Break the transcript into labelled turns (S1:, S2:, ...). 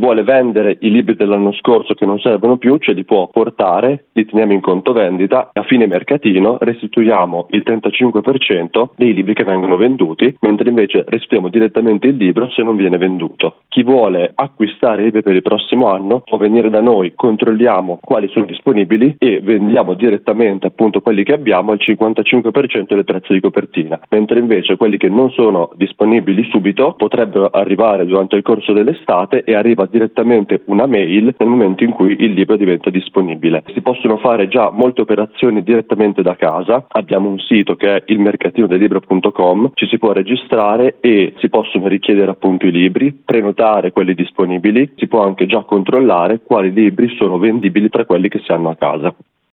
S1: vuole vendere i libri dell'anno scorso che non servono più ce li può portare, li teniamo in conto vendita e a fine mercatino restituiamo il 35% dei libri che vengono venduti, mentre invece restituiamo direttamente il libro se non viene venduto. Chi vuole acquistare i libri per il prossimo anno può venire da noi, controlliamo quali sono disponibili e vendiamo direttamente appunto quelli che abbiamo al 55% del prezzo di copertina, mentre invece quelli che non sono disponibili subito potrebbero arrivare durante il corso dell'estate e arriva direttamente una mail nel momento in cui il libro diventa disponibile. Si possono fare già molte operazioni direttamente da casa, abbiamo un sito che è ilmercatinodelibro.com, ci si può registrare e si possono richiedere appunto i libri, prenotare quelli disponibili, si può anche già controllare quali libri sono vendibili tra quelli che si hanno a casa.